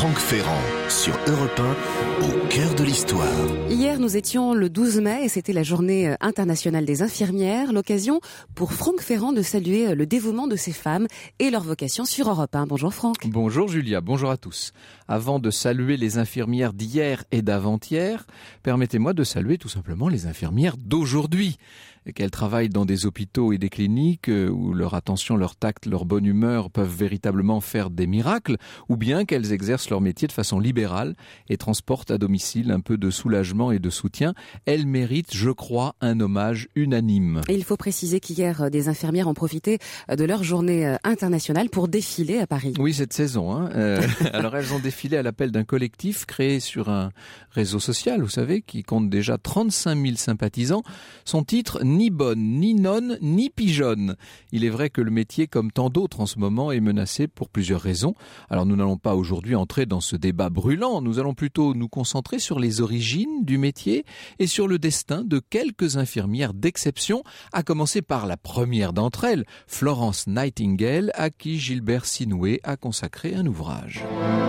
Franck Ferrand sur Europe 1, au cœur de l'histoire. Hier, nous étions le 12 mai et c'était la journée internationale des infirmières. L'occasion pour Franck Ferrand de saluer le dévouement de ces femmes et leur vocation sur Europe 1. Bonjour Franck. Bonjour Julia, bonjour à tous. Avant de saluer les infirmières d'hier et d'avant-hier, permettez-moi de saluer tout simplement les infirmières d'aujourd'hui. Qu'elles travaillent dans des hôpitaux et des cliniques où leur attention, leur tact, leur bonne humeur peuvent véritablement faire des miracles, ou bien qu'elles exercent leur métier de façon libérale et transportent à domicile un peu de soulagement et de soutien. Elles méritent, je crois, un hommage unanime. Et il faut préciser qu'hier, des infirmières ont profité de leur journée internationale pour défiler à Paris. Oui, cette saison. Alors elles ont défilé à l'appel d'un collectif créé sur un réseau social, vous savez, qui compte déjà 35 000 sympathisants. Son titre, ni bonne, ni nonne, ni pigeonne. Il est vrai que le métier, comme tant d'autres en ce moment, est menacé pour plusieurs raisons. Alors nous n'allons pas aujourd'hui entrer dans ce débat brûlant, nous allons plutôt nous concentrer sur les origines du métier et sur le destin de quelques infirmières d'exception, à commencer par la première d'entre elles, Florence Nightingale, à qui Gilbert Sinoué a consacré un ouvrage.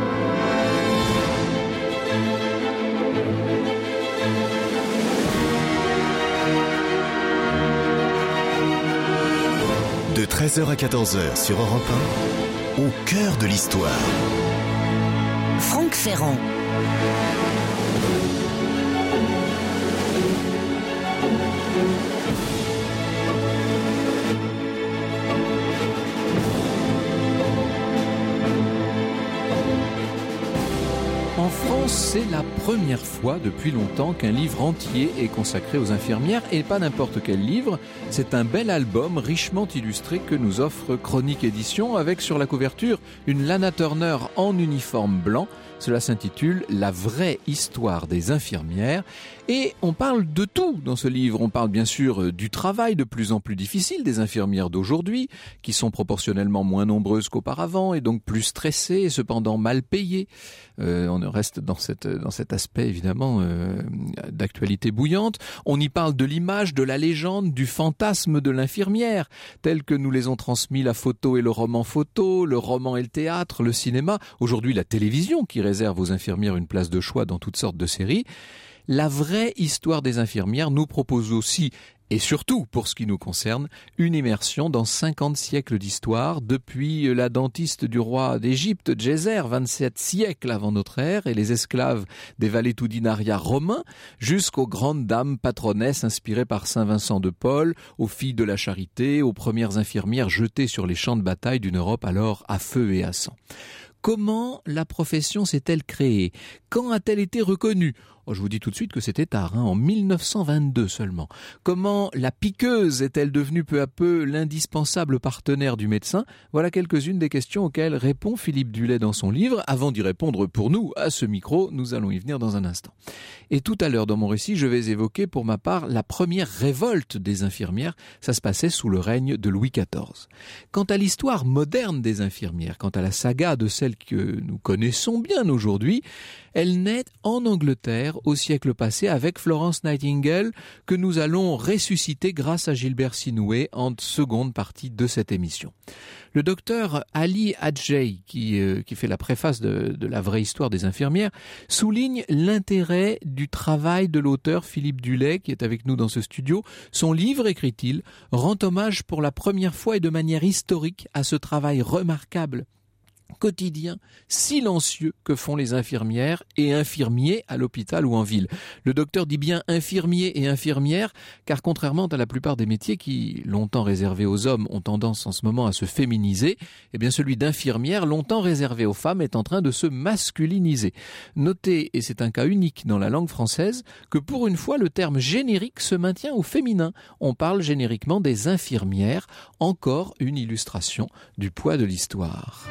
De 13h à 14h sur Europe 1, au cœur de l'histoire. Franck Ferrand. En France, c'est la première fois depuis longtemps qu'un livre entier est consacré aux infirmières, et pas n'importe quel livre. C'est un bel album richement illustré que nous offre Chronique Édition, avec sur la couverture une Lana Turner en uniforme blanc. Cela s'intitule « La vraie histoire des infirmières ». Et on parle de tout dans ce livre. On parle bien sûr du travail de plus en plus difficile des infirmières d'aujourd'hui, qui sont proportionnellement moins nombreuses qu'auparavant et donc plus stressées et cependant mal payées. On reste dans cet aspect évidemment d'actualité bouillante. On y parle de l'image, de la légende, du fantasme de l'infirmière, tel que nous les ont transmis la photo et le roman photo, le roman et le théâtre, le cinéma, aujourd'hui la télévision qui réserve aux infirmières une place de choix dans toutes sortes de séries. La vraie histoire des infirmières nous propose aussi, et surtout pour ce qui nous concerne, une immersion dans 50 siècles d'histoire, depuis la dentiste du roi d'Égypte, Djéser, 27 siècles avant notre ère, et les esclaves des valetudinariats romains, jusqu'aux grandes dames patronesses inspirées par Saint Vincent de Paul, aux filles de la charité, aux premières infirmières jetées sur les champs de bataille d'une Europe alors à feu et à sang. Comment la profession s'est-elle créée? Quand a-t-elle été reconnue? Je vous dis tout de suite que c'était tard, en 1922 seulement. Comment la piqueuse est-elle devenue peu à peu l'indispensable partenaire du médecin? Voilà quelques-unes des questions auxquelles répond Philippe Dulay dans son livre. Avant d'y répondre pour nous, à ce micro, nous allons y venir dans un instant. Et tout à l'heure dans mon récit, je vais évoquer pour ma part la première révolte des infirmières. Ça se passait sous le règne de Louis XIV. Quant à l'histoire moderne des infirmières, quant à la saga de celle que nous connaissons bien aujourd'hui, elle naît en Angleterre au siècle passé avec Florence Nightingale, que nous allons ressusciter grâce à Gilbert Sinoué en seconde partie de cette émission. Le docteur Ali Adjei, qui fait la préface de la vraie histoire des infirmières, souligne l'intérêt du travail de l'auteur Philippe Dulay, qui est avec nous dans ce studio. Son livre, écrit-il, rend hommage pour la première fois et de manière historique à ce travail remarquable, quotidien, silencieux que font les infirmières et infirmiers à l'hôpital ou en ville. Le docteur dit bien infirmiers et infirmières, car contrairement à la plupart des métiers qui, longtemps réservés aux hommes, ont tendance en ce moment à se féminiser, eh bien celui d'infirmière, longtemps réservé aux femmes, est en train de se masculiniser. Notez, et c'est un cas unique dans la langue française, que pour une fois le terme générique se maintient au féminin. On parle génériquement des infirmières, encore une illustration du poids de l'histoire.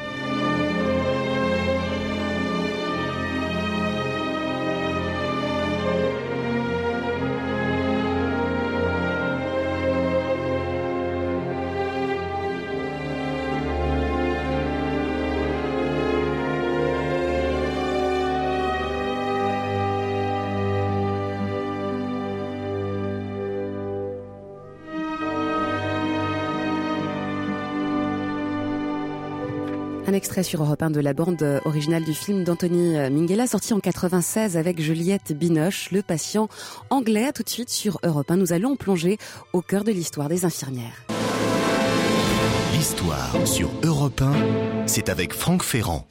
Un extrait sur Europe 1 de la bande originale du film d'Anthony Minghella, sorti en 96 avec Juliette Binoche, le patient anglais. À tout de suite sur Europe 1. Nous allons plonger au cœur de l'histoire des infirmières. L'histoire sur Europe 1, c'est avec Franck Ferrand.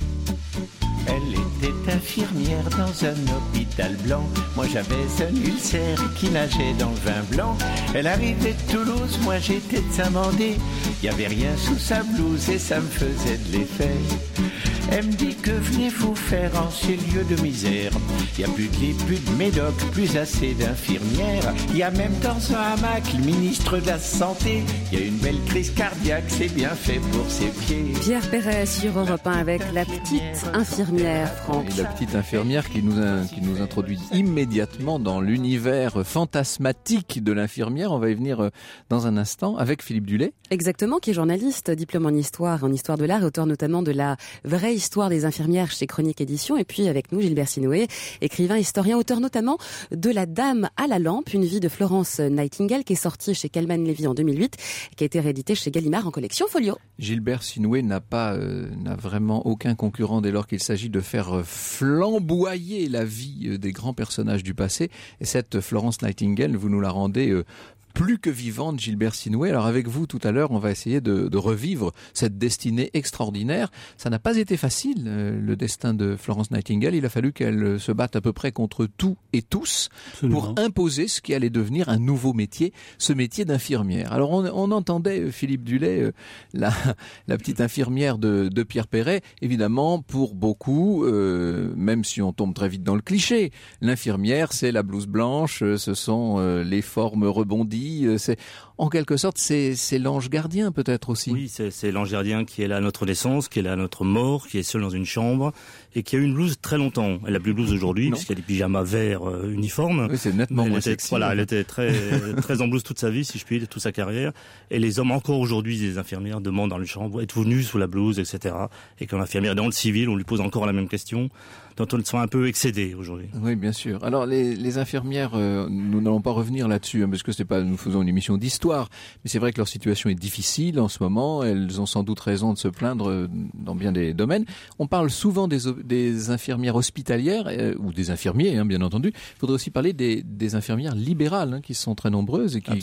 Elle était infirmière dans un hôpital blanc. Moi j'avais un ulcère qui nageait dans le vin blanc. Elle arrivait de Toulouse, moi j'étais de Saint-Mandé. Y avait rien sous sa blouse et ça me faisait de l'effet. Elle me dit que venez-vous faire en ces lieux de misère. Y a plus de lit, plus de médoc, plus assez d'infirmières. Y a même dans un hamac le ministre de la Santé. Y a une belle crise cardiaque, c'est bien fait pour ses pieds. Pierre Perret sur Europe 1 avec la petite infirmière, Franck. Et la petite infirmière qui nous introduit immédiatement dans l'univers fantasmatique de l'infirmière. On va y venir dans un instant avec Philippe Dulay. Exactement, qui est journaliste, diplôme en histoire de l'art, et auteur notamment de la vraie histoire des infirmières chez Chronique Éditions. Et puis avec nous, Gilbert Sinoué, écrivain, historien, auteur notamment de La Dame à la lampe, une vie de Florence Nightingale, qui est sortie chez Calman Levy en 2008, qui a été rééditée chez Gallimard en collection Folio. Gilbert Sinoué n'a vraiment aucun concurrent dès lors qu'il s'agit de faire flamboyer la vie des grands personnages du passé. Et cette Florence Nightingale, vous nous la rendez plus que vivante, Gilbert Sinoué. Alors avec vous, tout à l'heure, on va essayer de revivre cette destinée extraordinaire. Ça n'a pas été facile, le destin de Florence Nightingale. Il a fallu qu'elle se batte à peu près contre tout et tous. Absolument. Pour imposer ce qui allait devenir un nouveau métier, ce métier d'infirmière. Alors on entendait Philippe Dulay, la petite infirmière de Pierre Perret. Évidemment, pour beaucoup, même si on tombe très vite dans le cliché, l'infirmière, c'est la blouse blanche, ce sont les formes rebondies. C'est, en quelque sorte, c'est l'ange gardien peut-être aussi. Oui, c'est l'ange gardien qui est là à notre naissance, qui est là à notre mort, qui est seul dans une chambre et qui a eu une blouse très longtemps. Elle n'a plus de blouse aujourd'hui puisqu'elle a des pyjamas verts uniformes. Oui, c'est nettement moins sexy. Voilà, elle était très en blouse toute sa vie, si je puis dire, toute sa carrière. Et les hommes, encore aujourd'hui, les infirmières demandent dans une chambre, êtes-vous nus sous la blouse, etc. Et quand l'infirmière est dans le civil, on lui pose encore la même question, dont on sont un peu excédés aujourd'hui. Oui, bien sûr. Alors les infirmières, nous n'allons pas revenir là-dessus, parce que nous faisons une émission d'histoire, mais c'est vrai que leur situation est difficile en ce moment. Elles ont sans doute raison de se plaindre dans bien des domaines. On parle souvent des infirmières hospitalières ou des infirmiers, bien entendu. Il faudrait aussi parler des infirmières libérales, qui sont très nombreuses et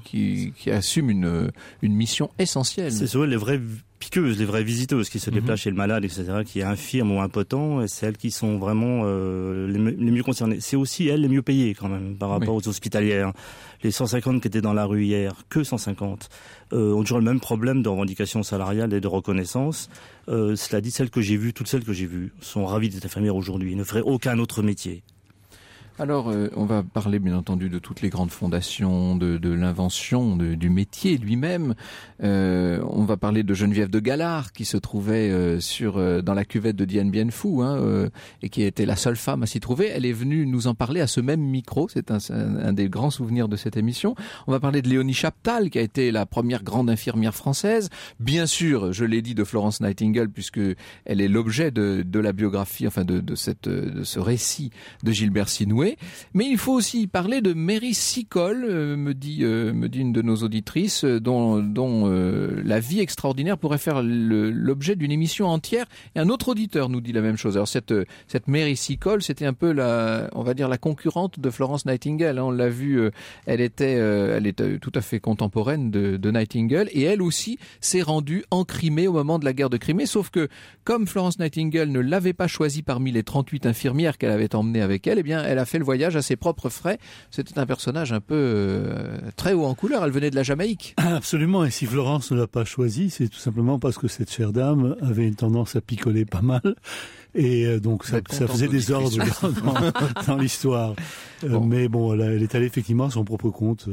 qui assument une mission essentielle. C'est souvent les vraies piqueuses, les vraies visiteuses qui se déplacent chez le malade, etc., qui est infirme ou impotent, et c'est elles qui sont vraiment les mieux concernées. C'est aussi elles les mieux payées quand même par rapport aux hospitalières. Les 150 qui étaient dans la rue hier, que 150, ont toujours le même problème de revendication salariale et de reconnaissance. Cela dit, toutes celles que j'ai vues sont ravies d'être infirmières aujourd'hui, ne feraient aucun autre métier. Alors, on va parler bien entendu de toutes les grandes fondations, de l'invention du métier lui-même. On va parler de Geneviève de Galard qui se trouvait dans la cuvette de Dien Bien Phu et qui était la seule femme à s'y trouver. Elle est venue nous en parler à ce même micro. C'est un des grands souvenirs de cette émission. On va parler de Léonie Chaptal qui a été la première grande infirmière française. Bien sûr, je l'ai dit, de Florence Nightingale puisque elle est l'objet de la biographie, enfin de ce récit de Gilbert Sinoué. Mais il faut aussi parler de Mary Seacole, me dit une de nos auditrices, dont la vie extraordinaire pourrait faire l'objet d'une émission entière. Et un autre auditeur nous dit la même chose. Alors cette Mary Seacole, c'était un peu la concurrente de Florence Nightingale. On l'a vu, elle était tout à fait contemporaine de Nightingale, et elle aussi s'est rendue en Crimée au moment de la guerre de Crimée. Sauf que comme Florence Nightingale ne l'avait pas choisie parmi les 38 infirmières qu'elle avait emmenées avec elle, eh bien elle a fait le voyage à ses propres frais. C'était un personnage un peu très haut en couleur. Elle venait de la Jamaïque. Absolument. Et si Florence ne l'a pas choisi, c'est tout simplement parce que cette chère dame avait une tendance à picoler pas mal. Et donc ça faisait des ordres dans l'histoire. Mais bon, elle est allée effectivement à son propre compte.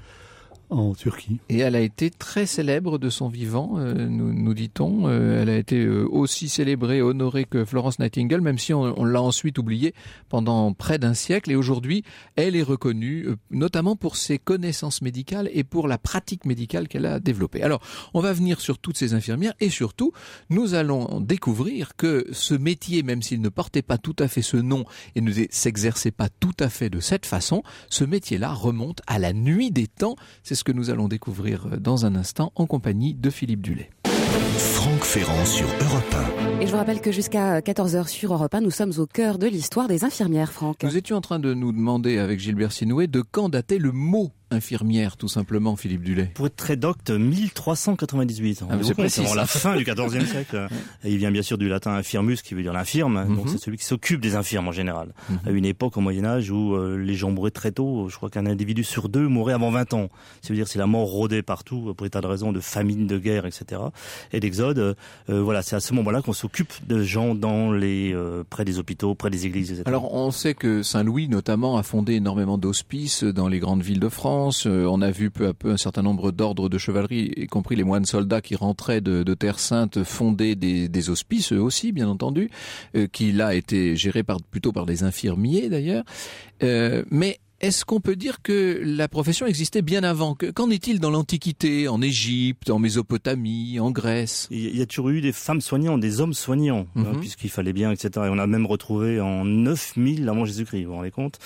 En Turquie. Et elle a été très célèbre de son vivant, nous dit-on. Elle a été aussi célébrée, honorée que Florence Nightingale, même si on l'a ensuite oubliée pendant près d'un siècle. Et aujourd'hui, elle est reconnue, notamment pour ses connaissances médicales et pour la pratique médicale qu'elle a développée. Alors, on va venir sur toutes ces infirmières et surtout, nous allons découvrir que ce métier, même s'il ne portait pas tout à fait ce nom et ne s'exerçait pas tout à fait de cette façon, ce métier-là remonte à la nuit des temps. C'est ce que nous allons découvrir dans un instant en compagnie de Philippe Dulay. Franck Ferrand sur Europe 1. Et je vous rappelle que jusqu'à 14h sur Europe 1, nous sommes au cœur de l'histoire des infirmières, Franck. Nous étions en train de nous demander avec Gilbert Sinoué de quand datait le mot infirmière, tout simplement, Philippe Dulay. Pour être très docte, 1398. C'est précis, avant la fin du XIVe siècle. Et il vient bien sûr du latin infirmus, qui veut dire l'infirme. Donc c'est celui qui s'occupe des infirmes en général. À une époque, au Moyen-Âge, où les gens mouraient très tôt. Je crois qu'un individu sur deux mourait avant 20 ans. Ça veut dire si la mort rôdait partout, pour des tas de raisons, de famine, de guerre, etc. Et d'exode. Voilà, c'est à ce moment-là qu'on s'occupe de gens près des hôpitaux, près des églises, etc. Alors, on sait que Saint-Louis, notamment, a fondé énormément d'hospices dans les grandes villes de France. On a vu peu à peu un certain nombre d'ordres de chevalerie, y compris les moines soldats qui rentraient de Terre Sainte, fonder des hospices, eux aussi, bien entendu, qui là étaient gérés plutôt par des infirmiers d'ailleurs. Mais est-ce qu'on peut dire que la profession existait bien avant? Qu'en est-il dans l'Antiquité, en Égypte, en Mésopotamie, en Grèce? Il y a toujours eu des femmes soignantes, des hommes soignants, puisqu'il fallait bien, etc. Et on a même retrouvé en 9000 avant Jésus-Christ, vous vous rendez compte,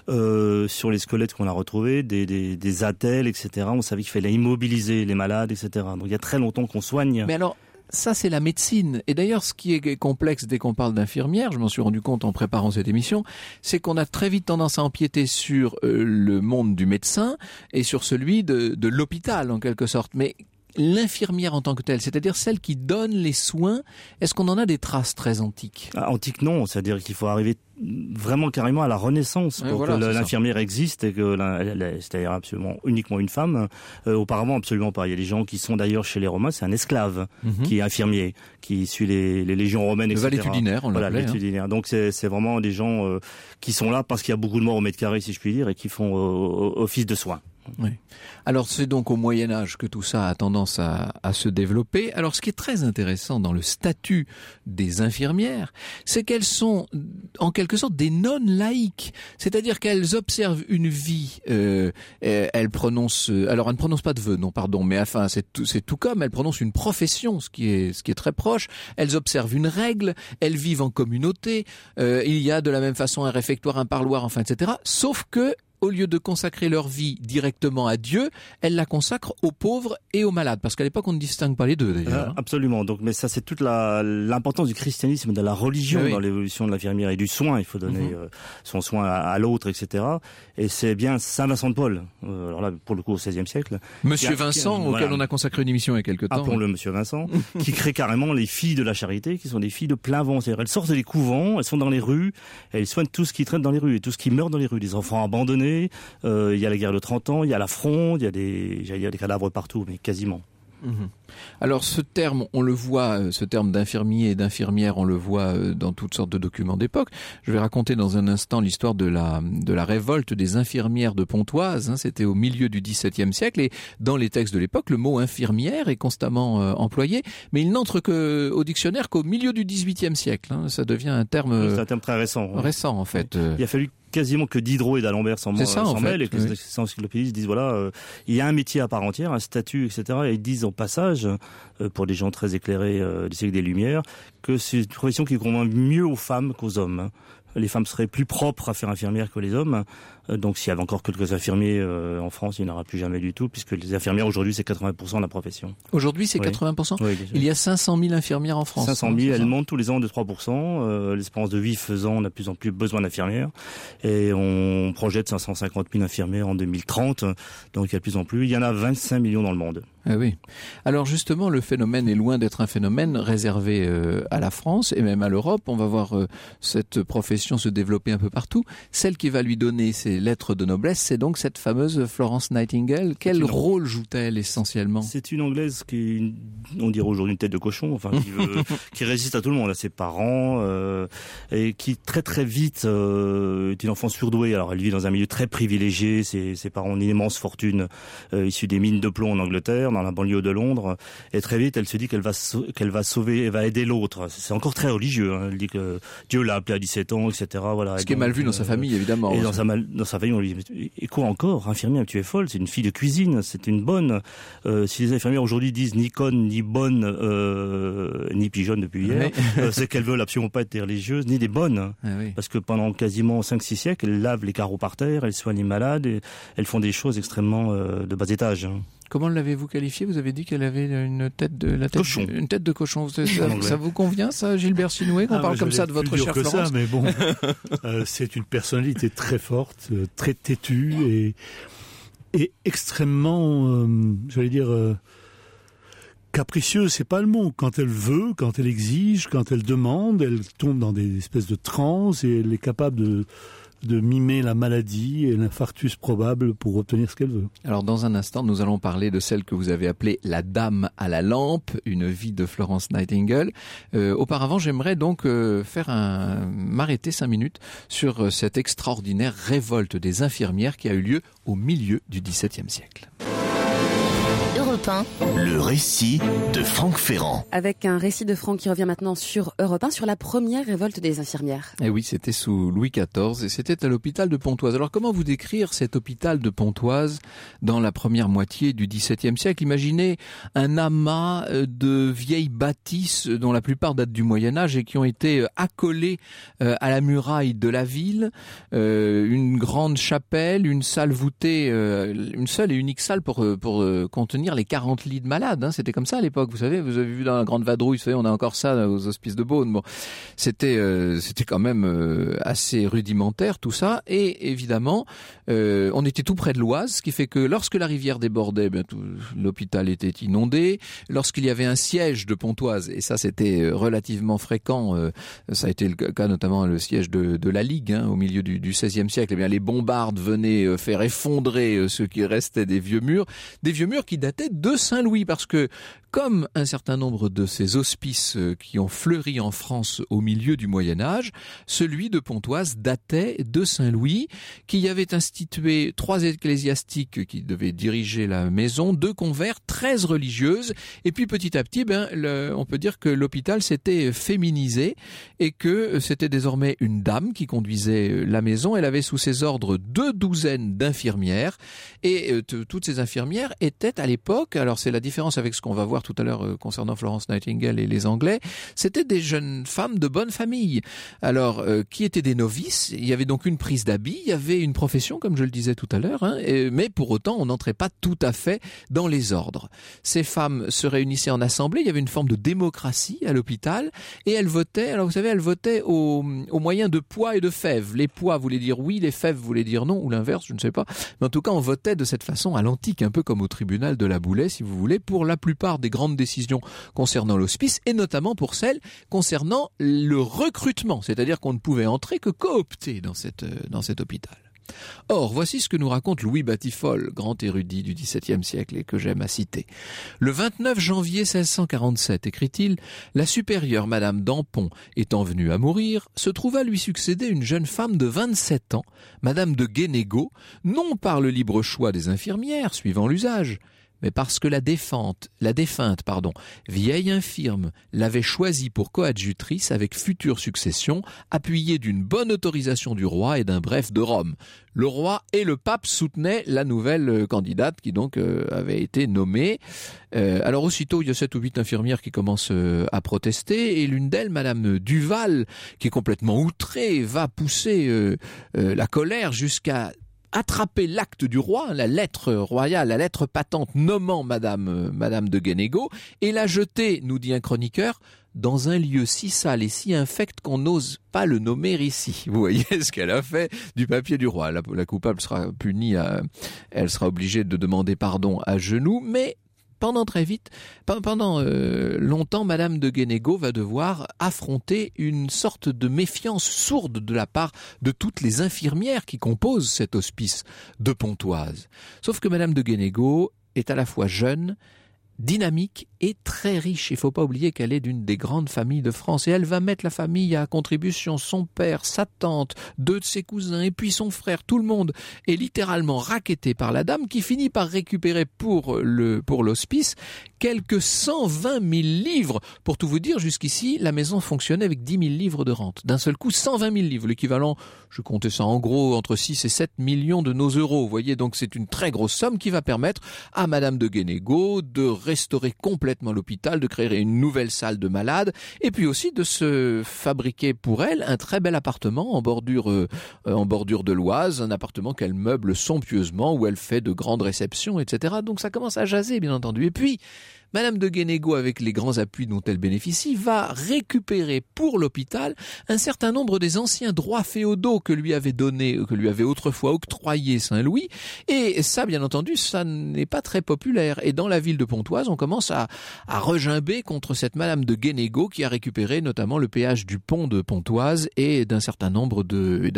sur les squelettes qu'on a retrouvés, des attelles, etc. On savait qu'il fallait immobiliser les malades, etc. Donc il y a très longtemps qu'on soigne. Mais alors, ça, c'est la médecine. Et d'ailleurs, ce qui est complexe dès qu'on parle d'infirmière, je m'en suis rendu compte en préparant cette émission, c'est qu'on a très vite tendance à empiéter sur le monde du médecin et sur celui de l'hôpital, en quelque sorte. Mais l'infirmière en tant que telle, c'est-à-dire celle qui donne les soins, est-ce qu'on en a des traces très antiques? Antique, non. C'est-à-dire qu'il faut arriver vraiment carrément à la Renaissance pour que l'infirmière existe et que c'est-à-dire absolument uniquement une femme. Auparavant, absolument pas. Il y a des gens qui sont d'ailleurs chez les Romains, c'est un esclave qui est infirmier, qui suit les légions romaines, etc. Le valétudinaire, on l'appelait. Voilà, valétudinaire. Donc c'est vraiment des gens qui sont là parce qu'il y a beaucoup de morts au mètre carré, si je puis dire, et qui font office de soins. Oui. Alors c'est donc au Moyen-Âge que tout ça a tendance à se développer. Alors ce qui est très intéressant dans le statut des infirmières, c'est qu'elles sont en quelque sorte des nonnes laïques. C'est-à-dire qu'elles observent une vie, elles prononcent, alors elles ne prononcent pas de vœux, non pardon, mais enfin c'est tout comme elles prononcent une profession, ce qui est très proche. Elles observent une règle, elles vivent en communauté, il y a de la même façon un réfectoire, un parloir, enfin etc. Sauf que au lieu de consacrer leur vie directement à Dieu, elles la consacrent aux pauvres et aux malades. Parce qu'à l'époque, on ne distingue pas les deux, d'ailleurs. Absolument. Donc, mais ça, c'est toute l'importance du christianisme, de la religion dans l'évolution de l'infirmière et du soin. Il faut donner son soin à l'autre, etc. Et c'est bien Saint Vincent de Paul. Alors là, pour le coup, au XVIe siècle. Monsieur Vincent, auquel on a consacré une émission il y a quelques temps. Appelons-le Monsieur Vincent, qui crée carrément les filles de la charité, qui sont des filles de plein vent. C'est-à-dire, elles sortent des couvents, elles sont dans les rues, et elles soignent tout ce qui traîne dans les rues et tout ce qui meurt dans les rues. Des enfants abandonnés. Il y a la guerre de 30 ans, il y a la Fronde, il y a des cadavres partout, mais quasiment. Alors ce terme, on le voit, ce terme d'infirmier et d'infirmière, on le voit dans toutes sortes de documents d'époque. Je vais raconter dans un instant l'histoire de la révolte des infirmières de Pontoise. C'était au milieu du XVIIe siècle et dans les textes de l'époque, le mot infirmière est constamment employé, mais il n'entre au dictionnaire qu'au milieu du XVIIIe siècle. Ça devient un terme... C'est un terme très récent. Récent en fait. Il a fallu quasiment que Diderot et d'Alembert s'en mêlent et que les encyclopédistes disent voilà, il y a un métier à part entière, un statut, etc. Et ils disent au passage, pour des gens très éclairés du siècle des Lumières, que c'est une profession qui convient mieux aux femmes qu'aux hommes. Les femmes seraient plus propres à faire infirmière que les hommes. Donc s'il y avait encore quelques infirmiers en France, il n'y en aura plus jamais du tout, puisque les infirmières aujourd'hui c'est 80% de la profession. Aujourd'hui c'est 80%? Oui, il y a 500 000 infirmières en France. 500 000, elles montent tous les ans de 3%. L'espérance de vie faisant, on a de plus en plus besoin d'infirmières. Et on projette 550 000 infirmières en 2030. Donc il y a de plus en plus. Il y en a 25 millions dans le monde. Ah oui. Alors justement, le phénomène est loin d'être un phénomène réservé à la France et même à l'Europe. On va voir cette profession se développer un peu partout. Celle qui va lui donner ses lettres de noblesse, c'est donc cette fameuse Florence Nightingale. Quel rôle joue-t-elle essentiellement? C'est une Anglaise qui, on dirait aujourd'hui une tête de cochon, enfin qui résiste à tout le monde, à ses parents, et qui très très vite est une enfant surdouée. Alors elle vit dans un milieu très privilégié. Ses parents ont une immense fortune issue des mines de plomb en Angleterre, dans la banlieue de Londres, et très vite elle se dit qu'elle va sauver, elle va aider l'autre. C'est encore très religieux. Elle dit que Dieu l'a appelée à 17 ans, etc. Voilà. Ce qui est mal vu dans sa famille, évidemment. Et dans sa famille, on lui dit et quoi encore, infirmière, tu es folle, c'est une fille de cuisine, c'est une bonne. Si les infirmières aujourd'hui disent ni conne, ni bonne, ni pigeonne depuis hier, c'est qu'elles veulent absolument pas être religieuses, ni des bonnes. Parce que pendant quasiment 5-6 siècles, elles lavent les carreaux par terre, elles soignent les malades, et elles font des choses extrêmement de bas étage. Comment l'avez-vous qualifiée? Vous avez dit qu'elle avait une tête de cochon. Une tête de cochon. Ça vous convient, ça, Gilbert Sinoué, qu'on parle comme ça de votre chère Florence? Ça, mais bon, c'est une personnalité très forte, très têtue et extrêmement, j'allais dire, capricieuse. C'est pas le mot. Quand elle veut, quand elle exige, quand elle demande, elle tombe dans des espèces de transes et elle est capable de mimer la maladie et l'infarctus probable pour obtenir ce qu'elle veut. Alors dans un instant, nous allons parler de celle que vous avez appelée la Dame à la lampe, une vie de Florence Nightingale. Auparavant, j'aimerais donc m'arrêter 5 minutes sur cette extraordinaire révolte des infirmières qui a eu lieu au milieu du XVIIe siècle. Europe 1. Le récit de Franck Ferrand. Avec un récit de Franck qui revient maintenant sur Europe 1, sur la première révolte des infirmières. Et oui, c'était sous Louis XIV et c'était à l'hôpital de Pontoise. Alors comment vous décrire cet hôpital de Pontoise dans la première moitié du XVIIe siècle? Imaginez un amas de vieilles bâtisses dont la plupart datent du Moyen-Âge et qui ont été accolées à la muraille de la ville, une grande chapelle, une salle voûtée, une seule et unique salle pour contenir les 40 lits de malades, hein. C'était comme ça à l'époque, vous savez, vous avez vu dans la Grande Vadrouille, vous savez, on a encore ça aux hospices de Beaune. Bon, c'était quand même assez rudimentaire tout ça, et évidemment, on était tout près de l'Oise, ce qui fait que lorsque la rivière débordait, l'hôpital était inondé. Lorsqu'il y avait un siège de Pontoise, et ça c'était relativement fréquent, ça a été le cas notamment le siège de la Ligue, hein, au milieu du XVIe siècle, eh bien les bombardes venaient faire effondrer ce qui restait des vieux murs qui dataient de Saint-Louis, parce que comme un certain nombre de ces hospices qui ont fleuri en France au milieu du Moyen-Âge, celui de Pontoise datait de Saint-Louis, qui avait institué 3 ecclésiastiques qui devaient diriger la maison, 2 convers, 13 religieuses, et puis petit à petit, on peut dire que l'hôpital s'était féminisé et que c'était désormais une dame qui conduisait la maison. Elle avait sous ses ordres 2 douzaines d'infirmières, et toutes ces infirmières étaient à l'époque, alors c'est la différence avec ce qu'on va voir tout à l'heure concernant Florence Nightingale et les Anglais, c'était des jeunes femmes de bonne famille. Alors, qui étaient des novices, il y avait donc une prise d'habit, il y avait une profession, comme je le disais tout à l'heure, hein, mais pour autant, on n'entrait pas tout à fait dans les ordres. Ces femmes se réunissaient en assemblée, il y avait une forme de démocratie à l'hôpital, et elles votaient, alors vous savez, elles votaient au moyen de pois et de fèves. Les pois voulaient dire oui, les fèves voulaient dire non, ou l'inverse, je ne sais pas. Mais en tout cas, on votait de cette façon à l'antique, un peu comme au tribunal de la Boulay, si vous voulez, pour la plupart des grandes décisions concernant l'hospice, et notamment pour celles concernant le recrutement, c'est-à-dire qu'on ne pouvait entrer que coopté dans cet hôpital. Or, voici ce que nous raconte Louis Batiffol, grand érudit du XVIIe siècle et que j'aime à citer. Le 29 janvier 1647, écrit-il, la supérieure Madame d'Ampon, étant venue à mourir, se trouva lui succéder une jeune femme de 27 ans, Madame de Guénégaud, non par le libre choix des infirmières, suivant l'usage, mais parce que la défunte, vieille infirme, l'avait choisie pour coadjutrice avec future succession, appuyée d'une bonne autorisation du roi et d'un bref de Rome. Le roi et le pape soutenaient la nouvelle candidate qui donc avait été nommée. Alors aussitôt, il y a 7 ou 8 infirmières qui commencent à protester, et l'une d'elles, Madame Duval, qui est complètement outrée, va pousser la colère jusqu'à attraper l'acte du roi, la lettre royale, la lettre patente nommant Madame de Guénégaud, et la jeter, nous dit un chroniqueur, dans un lieu si sale et si infect qu'on n'ose pas le nommer ici. Vous voyez ce qu'elle a fait du papier du roi. La coupable sera punie, elle sera obligée de demander pardon à genoux, mais pendant longtemps, Madame de Guénégaud va devoir affronter une sorte de méfiance sourde de la part de toutes les infirmières qui composent cet hospice de Pontoise. Sauf que Madame de Guénégaud est à la fois jeune, dynamique et très riche. Il ne faut pas oublier qu'elle est d'une des grandes familles de France, et elle va mettre la famille à contribution. Son père, sa tante, 2 de ses cousins et puis son frère, tout le monde est littéralement racketté par la dame, qui finit par récupérer pour l'hospice quelques 120 000 livres. Pour tout vous dire, jusqu'ici, la maison fonctionnait avec 10 000 livres de rente. D'un seul coup, 120 000 livres, l'équivalent, je comptais ça en gros, entre 6 et 7 millions de nos euros. Vous voyez, donc c'est une très grosse somme qui va permettre à Madame de Guénégaud de restaurer complètement l'hôpital, de créer une nouvelle salle de malade, et puis aussi de se fabriquer pour elle un très bel appartement en bordure de l'Oise, un appartement qu'elle meuble somptueusement, où elle fait de grandes réceptions, etc. Donc ça commence à jaser, bien entendu. Et puis, Madame de Guénégaud, avec les grands appuis dont elle bénéficie, va récupérer pour l'hôpital un certain nombre des anciens droits féodaux que lui avait autrefois octroyé Saint-Louis. Et ça, bien entendu, ça n'est pas très populaire. Et dans la ville de Pontoise, on commence à regimber contre cette Madame de Guénégaud qui a récupéré notamment le péage du pont de Pontoise et d'un certain nombre de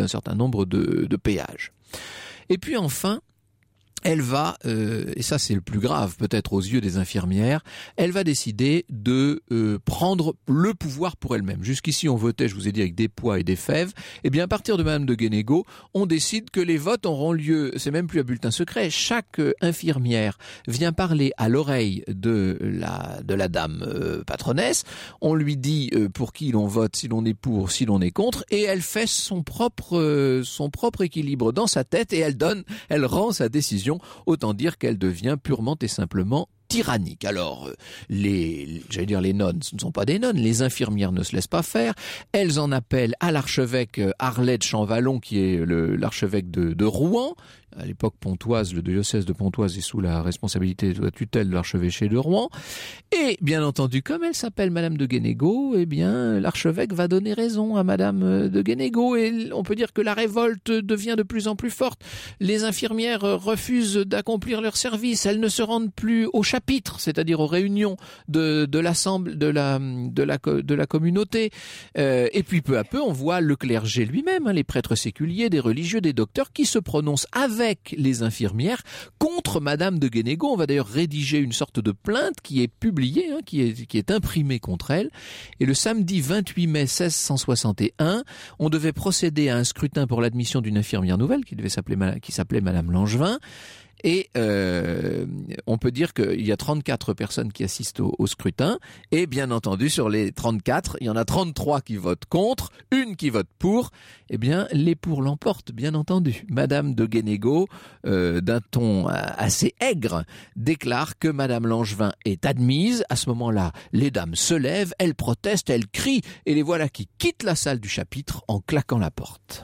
péages. Et puis enfin, elle va, et ça c'est le plus grave peut-être aux yeux des infirmières, elle va décider de prendre le pouvoir pour elle-même. Jusqu'ici on votait, je vous ai dit, avec des poids et des fèves. Et bien à partir de Madame de Guénégaud, on décide que les votes auront lieu, c'est même plus à bulletin secret, chaque infirmière vient parler à l'oreille de la dame patronnesse, on lui dit pour qui l'on vote, si l'on est pour, si l'on est contre, et elle fait son propre équilibre dans sa tête et elle rend sa décision. Autant dire qu'elle devient purement et simplement tyrannique. Alors, les nonnes, ce ne sont pas des nonnes, les infirmières ne se laissent pas faire, elles en appellent à l'archevêque Harlet de Champvallon, qui est l'archevêque de Rouen. À l'époque pontoise, le diocèse de Pontoise est sous la responsabilité de la tutelle de l'archevêché de Rouen. Et bien entendu, comme elle s'appelle Madame de Guénégaud, eh bien l'archevêque va donner raison à Madame de Guénégaud. Et on peut dire que la révolte devient de plus en plus forte. Les infirmières refusent d'accomplir leur service. Elles ne se rendent plus au chapitre, c'est-à-dire aux réunions de l'assemblée, de la communauté. Et puis peu à peu, on voit le clergé lui-même, les prêtres séculiers, des religieux, des docteurs qui se prononcent avec les infirmières contre Madame de Guénégaud. On va d'ailleurs rédiger une sorte de plainte qui est publiée, qui est imprimée contre elle. Et le samedi 28 mai 1661, on devait procéder à un scrutin pour l'admission d'une infirmière nouvelle qui s'appelait Madame Langevin. Et on peut dire qu'il y a 34 personnes qui assistent au scrutin, et bien entendu sur les 34, il y en a 33 qui votent contre, une qui vote pour. Eh bien les pour l'emportent, bien entendu. Madame de Guénégaud, d'un ton assez aigre, déclare que Madame Langevin est admise. À ce moment-là, les dames se lèvent, elles protestent, elles crient, et les voilà qui quittent la salle du chapitre en claquant la porte.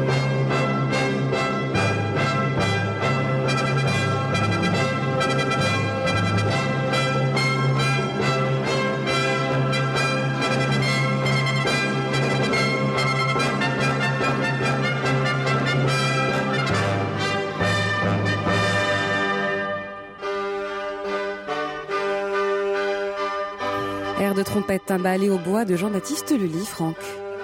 Air de trompette timbale au bois de Jean-Baptiste Lully, Franck.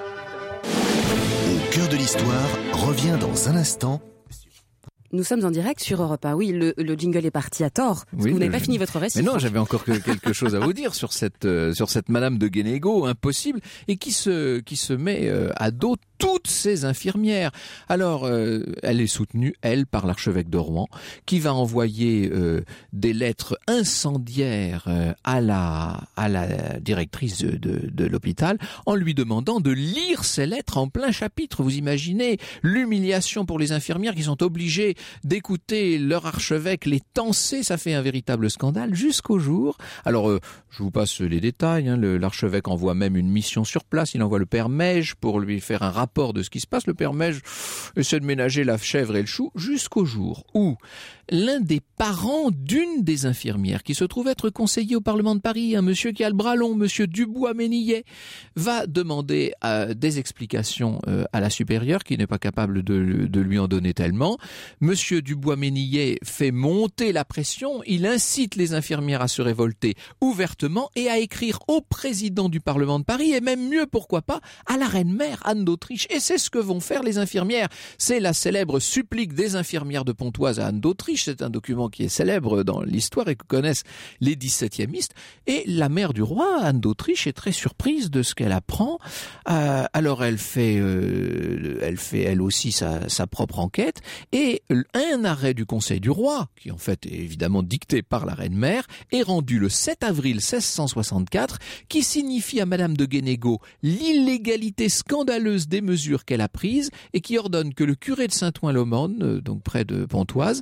Au cœur de l'histoire revient dans un instant. Nous sommes en direct sur Europe 1. Oui, le jingle est parti à tort. Parce que vous n'avez pas fini votre récit. Mais non, j'avais encore quelque chose à vous dire sur cette Madame de Guénégaud, impossible, et qui se met à dos toutes ces infirmières. Alors, elle est soutenue, elle, par l'archevêque de Rouen, qui va envoyer des lettres incendiaires à la directrice de l'hôpital, en lui demandant de lire ces lettres en plein chapitre. Vous imaginez l'humiliation pour les infirmières qui sont obligées d'écouter leur archevêque les tancer. Ça fait un véritable scandale jusqu'au jour. Alors, je vous passe les détails. L'archevêque envoie même une mission sur place. Il envoie le père Meige pour lui faire un rapport de ce qui se passe. Le père Meige essaie de ménager la chèvre et le chou jusqu'au jour où l'un des parents d'une des infirmières, qui se trouve être conseiller au Parlement de Paris, un monsieur qui a le bras long, monsieur Dubois-Ménillet, va demander des explications à la supérieure, qui n'est pas capable de lui en donner tellement. Monsieur Dubois-Ménillet fait monter la pression, il incite les infirmières à se révolter ouvertement et à écrire au président du Parlement de Paris, et même mieux, pourquoi pas, à la reine-mère Anne d'Autriche. Et c'est ce que vont faire les infirmières. C'est la célèbre supplique des infirmières de Pontoise à Anne d'Autriche. C'est un document qui est célèbre dans l'histoire et que connaissent les 17e-istes. Et la mère du roi, Anne d'Autriche, est très surprise de ce qu'elle apprend. Alors elle fait elle aussi sa propre enquête, et un arrêt du Conseil du roi, qui en fait est évidemment dicté par la reine-mère, est rendu le 7 avril 1664, qui signifie à Madame de Guénégaud l'illégalité scandaleuse des mesures qu'elle a prises, et qui ordonne que le curé de Saint-Ouen-l'Aumône, donc près de Pontoise, aille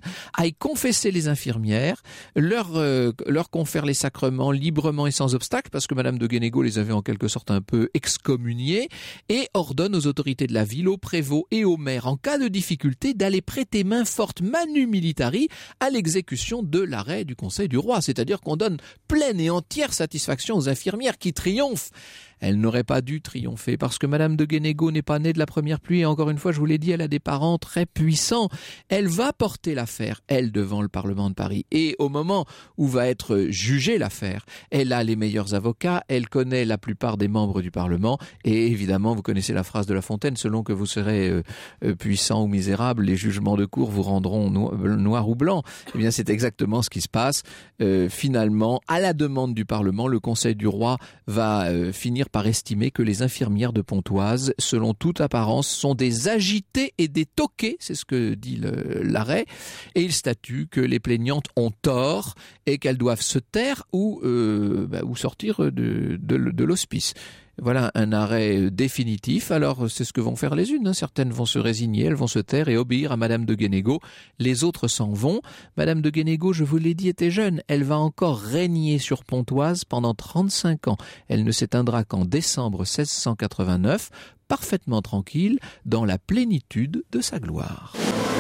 aille confesser les infirmières, leur confère les sacrements librement et sans obstacle, parce que Madame de Guénégaud les avait en quelque sorte un peu excommuniés, et ordonne aux autorités de la ville, aux prévôts et aux maires, en cas de difficulté, d'aller prêter main forte manu militari à l'exécution de l'arrêt du Conseil du roi. C'est-à-dire qu'on donne pleine et entière satisfaction aux infirmières qui triomphent. Elle n'aurait pas dû triompher parce que Madame de Guénégaud n'est pas née de la première pluie et encore une fois, je vous l'ai dit, elle a des parents très puissants. Elle va porter l'affaire, elle, devant le Parlement de Paris. Et au moment où va être jugée l'affaire, elle a les meilleurs avocats, elle connaît la plupart des membres du Parlement et évidemment, vous connaissez la phrase de La Fontaine, selon que vous serez puissant ou misérable, les jugements de cour vous rendront noir ou blanc. Eh bien, c'est exactement ce qui se passe. Finalement, à la demande du Parlement, le Conseil du roi va finir par estimer que les infirmières de Pontoise, selon toute apparence, sont des agitées et des toquées, c'est ce que dit l'arrêt, et il statue que les plaignantes ont tort et qu'elles doivent se taire ou sortir de l'hospice. Voilà un arrêt définitif. Alors, c'est ce que vont faire les unes. Certaines vont se résigner, elles vont se taire et obéir à Madame de Guénégaud. Les autres s'en vont. Madame de Guénégaud, je vous l'ai dit, était jeune. Elle va encore régner sur Pontoise pendant 35 ans. Elle ne s'éteindra qu'en décembre 1689, parfaitement tranquille, dans la plénitude de sa gloire.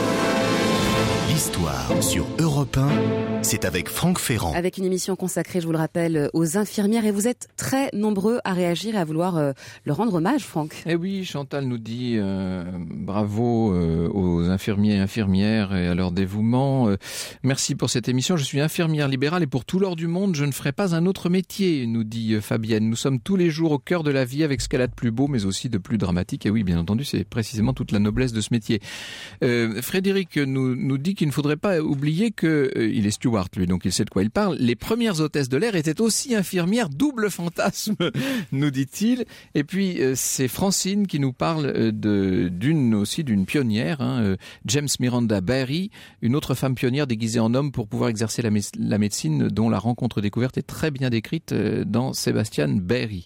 L'histoire sur Europe 1, c'est avec Franck Ferrand. Avec une émission consacrée, je vous le rappelle, aux infirmières. Et vous êtes très nombreux à réagir et à vouloir leur rendre hommage, Franck. Eh oui, Chantal nous dit bravo aux infirmiers et infirmières et à leur dévouement. Merci pour cette émission. Je suis infirmière libérale et pour tout l'or du monde, je ne ferai pas un autre métier, nous dit Fabienne. Nous sommes tous les jours au cœur de la vie avec ce qu'elle a de plus beau, mais aussi de plus dramatique. Et oui, bien entendu, c'est précisément toute la noblesse de ce métier. Frédéric nous dit qu'il ne faudrait pas oublier que, il est steward lui, donc il sait de quoi il parle, les premières hôtesses de l'air étaient aussi infirmières, double fantasme, nous dit-il. Et puis c'est Francine qui nous parle d'une pionnière, James Miranda Barry, une autre femme pionnière déguisée en homme pour pouvoir exercer la médecine, dont la rencontre découverte est très bien décrite dans Sébastien Barry.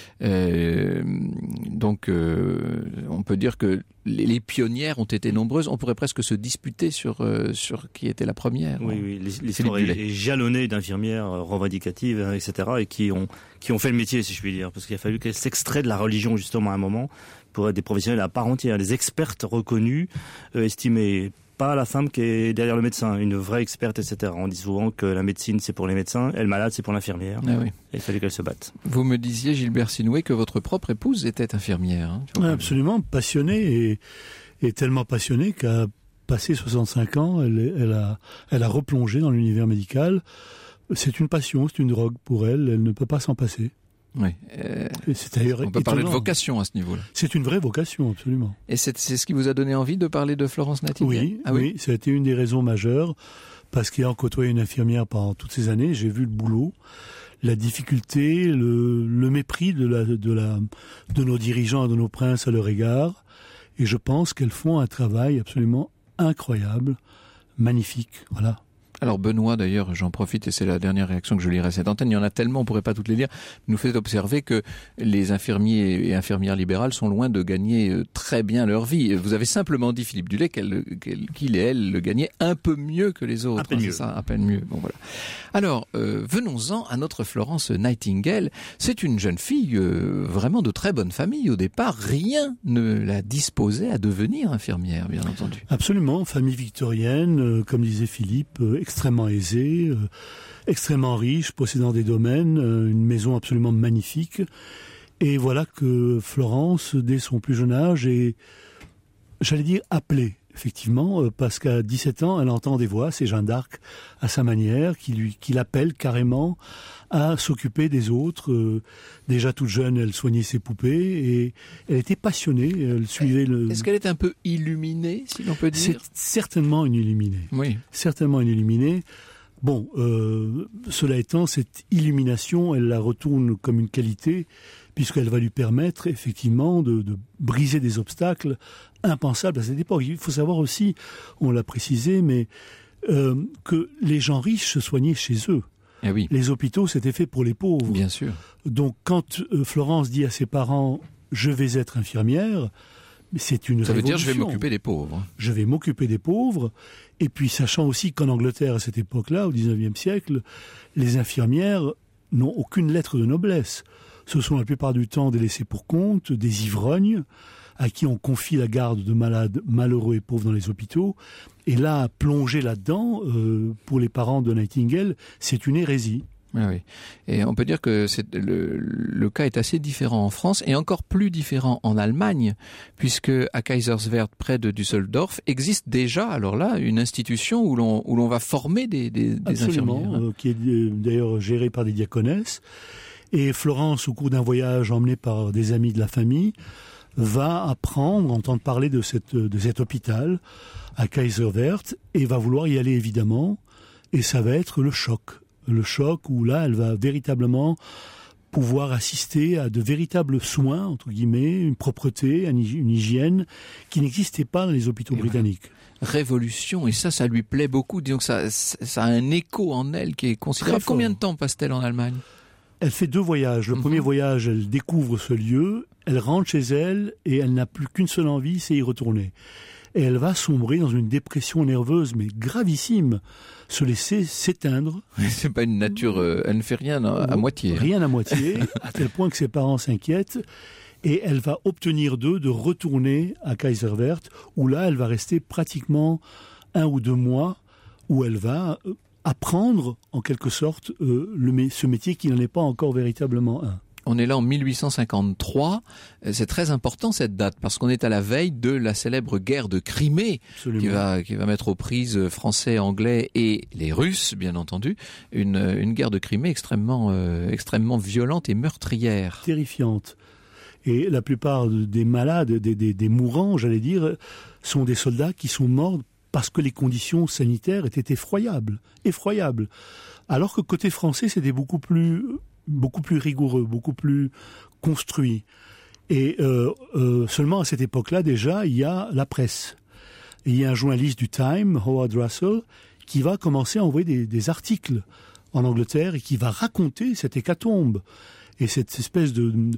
Donc on peut dire que les pionnières ont été nombreuses. On pourrait presque se disputer sur qui était la première. Oui, l'histoire est jalonnée d'infirmières revendicatives, etc., et qui ont fait le métier, si je puis dire, parce qu'il a fallu qu'elles s'extraient de la religion justement à un moment pour être des professionnels à part entière, des expertes reconnues, estimées. Pas la femme qui est derrière le médecin, une vraie experte, etc. On dit souvent que la médecine, c'est pour les médecins, et le malade, c'est pour l'infirmière. Ah oui. Et il fallait qu'elle se batte. Vous me disiez, Gilbert Sinoué, que votre propre épouse était infirmière. Absolument, passionnée, et tellement passionnée qu'à passer 65 ans, elle a replongé dans l'univers médical. C'est une passion, c'est une drogue pour elle ne peut pas s'en passer. Oui. On peut parler de vocation à ce niveau-là. C'est une vraie vocation, absolument. Et c'est ce qui vous a donné envie de parler de Florence Nightingale? Oui, ça a été une des raisons majeures, parce qu'ayant côtoyé une infirmière pendant toutes ces années, j'ai vu le boulot, la difficulté, le mépris de nos dirigeants et de nos princes à leur égard, et je pense qu'elles font un travail absolument incroyable, magnifique, voilà. Alors Benoît, d'ailleurs, j'en profite et c'est la dernière réaction que je lirai à cette antenne, il y en a tellement, on pourrait pas toutes les lire, nous fait observer que les infirmiers et infirmières libérales sont loin de gagner très bien leur vie. Vous avez simplement dit, Philippe Dulay, qu'il et elle le gagnaient un peu mieux que les autres. À peine mieux. Bon, voilà. Alors, venons-en à notre Florence Nightingale. C'est une jeune fille vraiment de très bonne famille. Au départ, rien ne la disposait à devenir infirmière, bien entendu. Absolument, famille victorienne, comme disait Philippe, extrêmement aisée, extrêmement riche, possédant des domaines, une maison absolument magnifique. Et voilà que Florence, dès son plus jeune âge, est, j'allais dire, appelée, effectivement, parce qu'à 17 ans, elle entend des voix, c'est Jeanne d'Arc, à sa manière, qui l'appelle carrément à s'occuper des autres. Déjà toute jeune, elle soignait ses poupées et elle était passionnée. Elle suivait Est-ce qu'elle est un peu illuminée, si l'on peut dire? C'est certainement une illuminée. Oui. Certainement une illuminée. Bon, cela étant, cette illumination, elle la retourne comme une qualité, puisqu'elle va lui permettre effectivement de briser des obstacles impensables à cette époque. Il faut savoir aussi, on l'a précisé, mais que les gens riches se soignaient chez eux. Eh oui. Les hôpitaux, c'était fait pour les pauvres. Bien sûr. Donc, quand Florence dit à ses parents « je vais être infirmière », C'est une révolution. Ça veut dire je vais m'occuper des pauvres. Je vais m'occuper des pauvres. Et puis, sachant aussi qu'en Angleterre, à cette époque-là, au XIXe siècle, les infirmières n'ont aucune lettre de noblesse. Ce sont la plupart du temps des laissés pour compte, des ivrognes, à qui on confie la garde de malades malheureux et pauvres dans les hôpitaux. Et là, plonger là-dedans, pour les parents de Nightingale, c'est une hérésie. Ah oui. Et on peut dire que le cas est assez différent en France et encore plus différent en Allemagne, puisque à Kaiserswerth, près de Düsseldorf, existe déjà, alors là, une institution où l'on va former des infirmières. Qui est d'ailleurs gérée par des diaconesses. Et Florence, au cours d'un voyage emmené par des amis de la famille, va apprendre, entendre parler de cet hôpital à Kaiserswerth et va vouloir y aller évidemment. Et ça va être le choc. Le choc où là, elle va véritablement pouvoir assister à de véritables soins, entre guillemets, une propreté, une hygiène qui n'existait pas dans les hôpitaux britanniques. Révolution, et ça lui plaît beaucoup. Disons que ça a un écho en elle qui est considérable. Combien de temps passe-t-elle en Allemagne ? Elle fait 2 voyages. Le premier voyage, elle découvre ce lieu, elle rentre chez elle et elle n'a plus qu'une seule envie, c'est y retourner. Et elle va sombrer dans une dépression nerveuse, mais gravissime, se laisser s'éteindre. C'est pas une nature, elle ne fait rien à moitié. Rien à moitié, à tel point que ses parents s'inquiètent. Et elle va obtenir d'eux de retourner à Kaiserswerth, où là, elle va rester pratiquement 1 ou 2 mois, où elle va apprendre, en quelque sorte, ce métier qui n'en est pas encore véritablement un. On est là en 1853. C'est très important cette date parce qu'on est à la veille de la célèbre guerre de Crimée qui va mettre aux prises Français, Anglais et les Russes, bien entendu. Une guerre de Crimée extrêmement violente et meurtrière. Terrifiante. Et la plupart des malades, des mourants, j'allais dire, sont des soldats qui sont morts parce que les conditions sanitaires étaient effroyables. Alors que côté français, c'était beaucoup plus rigoureux, beaucoup plus construit. Et seulement à cette époque-là, déjà, il y a la presse. Et il y a un journaliste du Time, Howard Russell, qui va commencer à envoyer des articles en Angleterre et qui va raconter cette hécatombe. Et cette espèce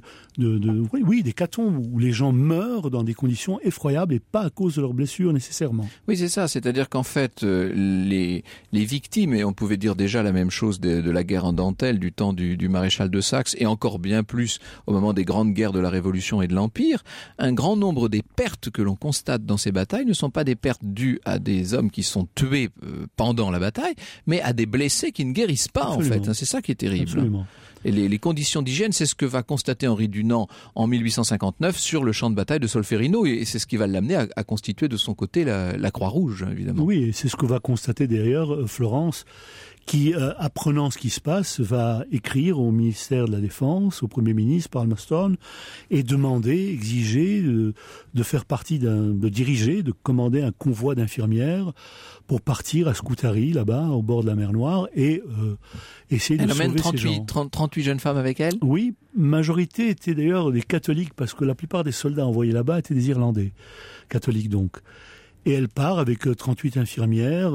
d'hécatombe où les gens meurent dans des conditions effroyables et pas à cause de leurs blessures nécessairement. Oui, c'est ça. C'est-à-dire qu'en fait, les victimes, et on pouvait dire déjà la même chose de la guerre en dentelle du temps du maréchal de Saxe, et encore bien plus au moment des grandes guerres de la Révolution et de l'Empire, un grand nombre des pertes que l'on constate dans ces batailles ne sont pas des pertes dues à des hommes qui sont tués pendant la bataille, mais à des blessés qui ne guérissent pas. Absolument. En fait. C'est ça qui est terrible. Absolument. Et les conditions d'hygiène, c'est ce que va constater Henri Dunant en 1859 sur le champ de bataille de Solferino, et c'est ce qui va l'amener à constituer de son côté la Croix-Rouge, évidemment. Oui, et c'est ce que va constater d'ailleurs Florence, qui, apprenant ce qui se passe, va écrire au ministère de la Défense, au Premier ministre Palmerston, et demander, exiger de faire partie de diriger, de commander un convoi d'infirmières pour partir à Scutari, là-bas, au bord de la mer Noire, et essayer de sauver ces gens. 38 jeunes femmes avec elle ? Oui, majorité étaient d'ailleurs des catholiques, parce que la plupart des soldats envoyés là-bas étaient des Irlandais, catholiques donc. Et elle part avec 38 infirmières.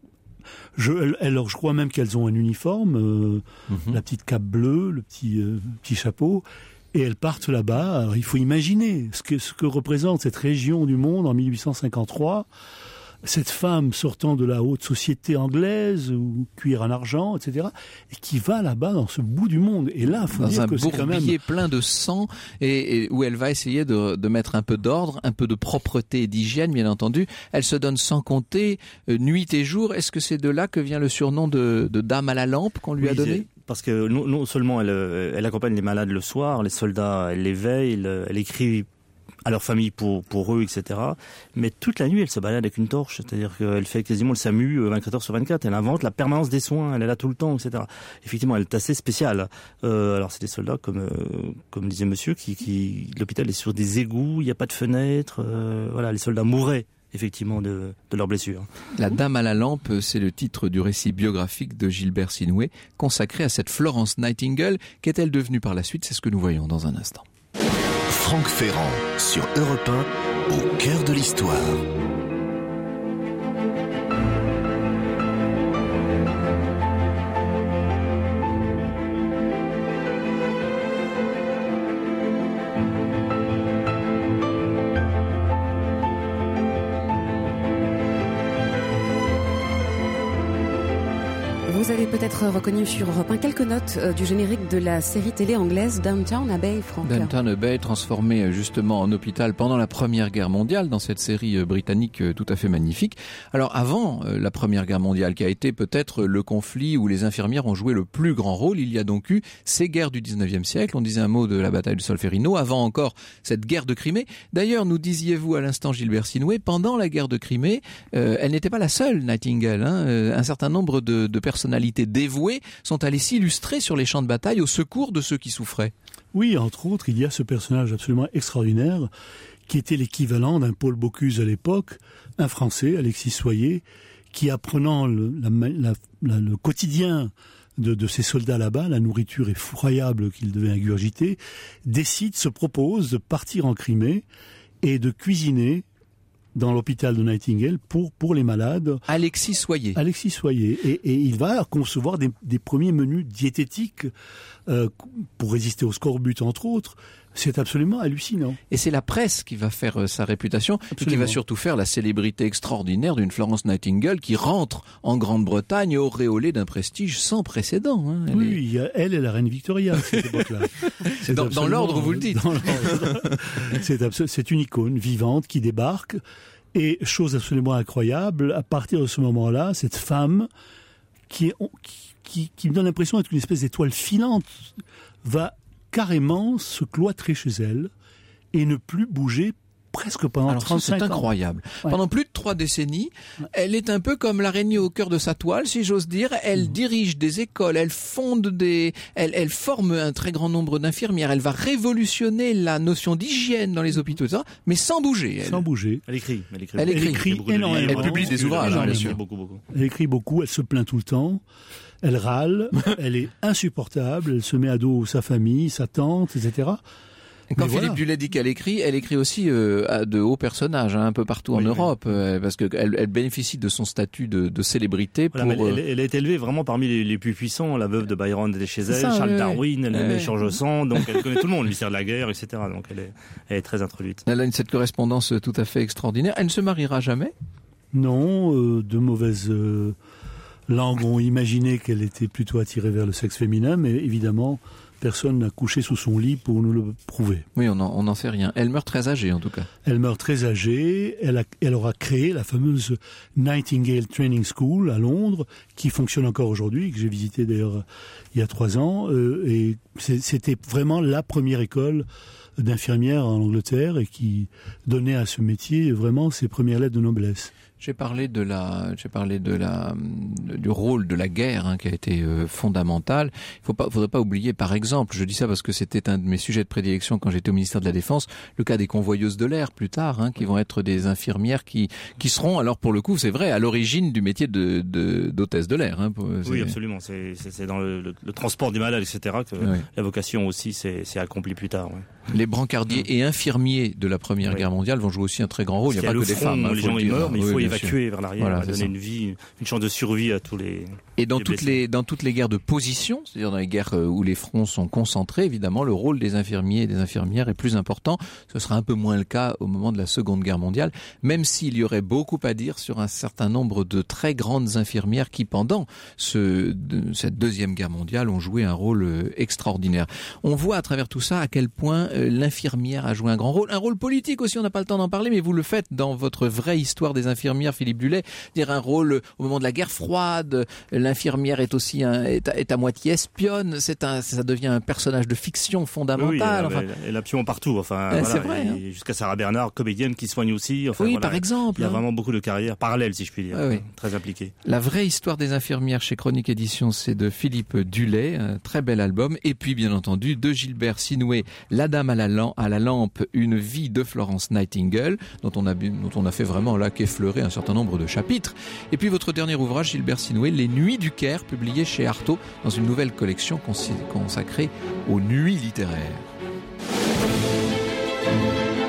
Je crois même qu'elles ont un uniforme, la petite cape bleue, le petit chapeau. Et elles partent là-bas. Alors, il faut imaginer ce que représente cette région du monde en 1853. Cette femme sortant de la haute société anglaise, ou cuir en argent, etc., et qui va là-bas dans ce bout du monde. Et là, il faut dire que c'est quand même... Dans un bourbier plein de sang, et où elle va essayer de mettre un peu d'ordre, un peu de propreté et d'hygiène, bien entendu. Elle se donne sans compter, nuit et jour. Est-ce que c'est de là que vient le surnom de Dame à la lampe qu'on lui a donné ? Parce que non seulement elle accompagne les malades le soir, les soldats, elle les veille, elle écrit à leur famille pour eux, etc. Mais toute la nuit, elle se balade avec une torche. C'est-à-dire qu'elle fait quasiment le SAMU 24 heures sur 24. Elle invente la permanence des soins. Elle est là tout le temps, etc. Effectivement, elle est assez spéciale. Alors, c'est des soldats, comme disait monsieur, l'hôpital est sur des égouts, il n'y a pas de fenêtres. Voilà, les soldats mouraient effectivement de leurs blessures. La Dame à la lampe, c'est le titre du récit biographique de Gilbert Sinoué, consacré à cette Florence Nightingale. Qu'est-elle devenue par la suite ? C'est ce que nous voyons dans un instant. Franck Ferrand sur Europe 1, au cœur de l'histoire. Vous avez peut-être reconnu sur Europe 1 quelques notes du générique de la série télé anglaise Downton Abbey, Franck. Downton Abbey, transformé justement en hôpital pendant la Première Guerre mondiale, dans cette série britannique tout à fait magnifique. Alors avant la Première Guerre mondiale, qui a été peut-être le conflit où les infirmières ont joué le plus grand rôle, il y a donc eu ces guerres du 19e siècle. On disait un mot de la bataille de Solferino, avant encore cette guerre de Crimée. D'ailleurs, nous disiez-vous à l'instant, Gilbert Sinoué, pendant la guerre de Crimée, elle n'était pas la seule, Nightingale. Un certain nombre de personnalités dévouées sont allées s'illustrer sur les champs de bataille au secours de ceux qui souffraient. Oui, entre autres, il y a ce personnage absolument extraordinaire qui était l'équivalent d'un Paul Bocuse à l'époque, un Français, Alexis Soyer, qui apprenant le quotidien de ces soldats là-bas, la nourriture effroyable qu'ils devaient ingurgiter, se propose de partir en Crimée et de cuisiner dans l'hôpital de Nightingale pour les malades. Alexis Soyer. Et il va concevoir des premiers menus diététiques pour résister au scorbut, entre autres. C'est absolument hallucinant. Et c'est la presse qui va faire sa réputation, absolument. Et qui va surtout faire la célébrité extraordinaire d'une Florence Nightingale qui rentre en Grande-Bretagne auréolée d'un prestige sans précédent. Elle est la reine Victoria à cette époque-là. Dans l'ordre, vous le dites. C'est une icône vivante qui débarque. Et chose absolument incroyable, à partir de ce moment-là, cette femme qui me donne l'impression d'être une espèce d'étoile filante va carrément se cloîtrer chez elle et ne plus bouger presque pendant 35 ans. C'est incroyable. Ouais. Pendant plus de 3 décennies, elle est un peu comme l'araignée au cœur de sa toile, si j'ose dire. Elle dirige des écoles, elle fonde elle forme un très grand nombre d'infirmières. Elle va révolutionner la notion d'hygiène dans les hôpitaux, mais sans bouger. Sans bouger. Elle écrit énormément. Elle publie des ouvrages, bien sûr. Beaucoup. Elle écrit beaucoup, elle se plaint tout le temps. Elle râle, elle est insupportable, elle se met à dos sa famille, sa tante, etc. Et quand Philippe Dulay dit qu'elle écrit aussi à de hauts personnages, un peu partout en Europe, parce qu'elle bénéficie de son statut de célébrité. Elle est élevée vraiment parmi les plus puissants. La veuve de Byron était chez elle, Charles Darwin, elle aimait George Sand, donc elle connaît tout le monde, le mystère de la guerre, etc. Donc elle est très introduite. Elle a cette correspondance tout à fait extraordinaire. Elle ne se mariera jamais ? Non, de mauvaises langues ont imaginé qu'elle était plutôt attirée vers le sexe féminin, mais évidemment, personne n'a couché sous son lit pour nous le prouver. Oui, on n'en sait rien. Elle meurt très âgée, en tout cas. Elle meurt très âgée. Elle aura créé la fameuse Nightingale Training School à Londres, qui fonctionne encore aujourd'hui, que j'ai visité d'ailleurs il y a 3 ans. Et c'était vraiment la première école d'infirmière en Angleterre et qui donnait à ce métier vraiment ses premières lettres de noblesse. J'ai parlé du rôle de la guerre qui a été fondamental. Faudrait pas oublier, par exemple, je dis ça parce que c'était un de mes sujets de prédilection quand j'étais au ministère de la Défense, le cas des convoyeuses de l'air plus tard, qui vont être des infirmières qui seront, alors pour le coup, c'est vrai, à l'origine du métier d'hôtesse de l'air. Oui, absolument. C'est dans le transport des malades, etc. que la vocation aussi s'est accomplie plus tard. Ouais. Les brancardiers et infirmiers de la Première Guerre mondiale vont jouer aussi un très grand rôle. Il n'y a pas que des femmes. Les gens y meurent, mais il faut évacuer vers l'arrière, donner une chance de survie à tous les. Et dans toutes les guerres de position, c'est-à-dire dans les guerres où les fronts sont concentrés, évidemment, le rôle des infirmiers et des infirmières est plus important. Ce sera un peu moins le cas au moment de la Seconde Guerre mondiale, même s'il y aurait beaucoup à dire sur un certain nombre de très grandes infirmières qui, pendant cette Deuxième Guerre mondiale, ont joué un rôle extraordinaire. On voit à travers tout ça à quel point l'infirmière a joué un grand rôle. Un rôle politique aussi, on n'a pas le temps d'en parler, mais vous le faites dans votre vraie histoire des infirmières, Philippe Dulay, dire un rôle au moment de la guerre froide. L'infirmière est aussi est à moitié espionne. Ça devient un personnage de fiction fondamental. Oui, elle a pion partout. C'est vrai. Jusqu'à Sarah Bernard, comédienne qui soigne aussi. Par exemple. Il y a vraiment beaucoup de carrières parallèles, si je puis dire, très impliquées. La vraie histoire des infirmières chez Chronique Éditions, c'est de Philippe Dulay, un très bel album. Et puis, bien entendu, de Gilbert Sinoué, La Dame à la lampe, une vie de Florence Nightingale, dont on a fait vraiment là qu'effleurer un certain nombre de chapitres. Et puis votre dernier ouvrage, Gilbert Sinoué, Les Nuits du Caire, publié chez Artaud dans une nouvelle collection consacrée aux nuits littéraires.